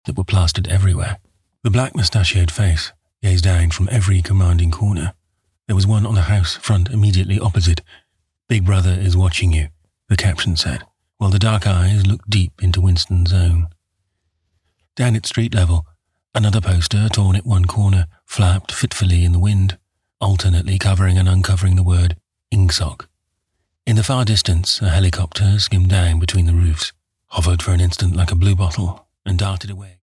that were plastered everywhere. The black mustachioed face gazed down from every commanding corner. There was one on the house front immediately opposite. "Big Brother is watching you," the caption said, while the dark eyes looked deep into Winston's own. Down at street level, another poster, torn at one corner, flapped fitfully in the wind, alternately covering and uncovering the word Ingsoc. In the far distance, a helicopter skimmed down between the roofs, hovered for an instant like a bluebottle, and darted away.